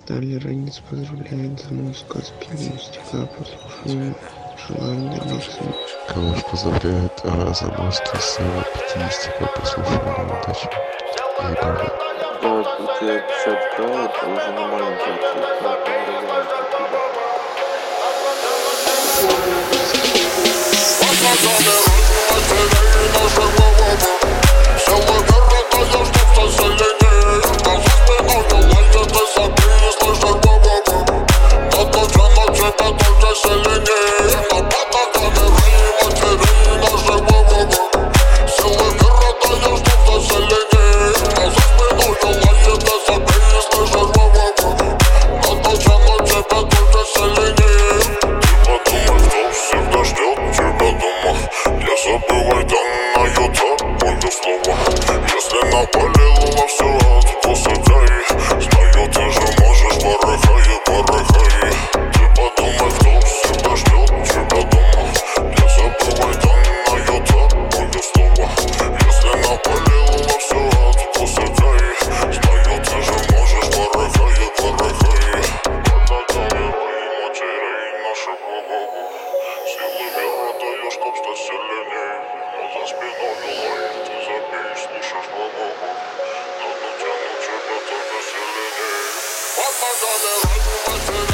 Толеранец поздравляет за мой сказ пивного стекла, послушаем, желаем добиться. Калаш поздравляет за маски с 50 послушаем, удачи и побед. Да, у тебя 50к, это уже не маленькая цифра, это нормально. Забывай данное тобою слово. Если наболело все, то садай. Знаю, ты же можешь, порыхай, порыхай. Ты подумай, кто всегда ждет тебя дома. Не забывай данное тобою слово. Если наболело все, то садай. Знаю, ты же можешь, порыхай, порыхай. Доверяй матерей нашего Бога. Силы веры даешь, чтоб стать сильнее. Но за спиной лай, ты забей, слушаешь по Богу. Надо тянуть тебя только сильнее.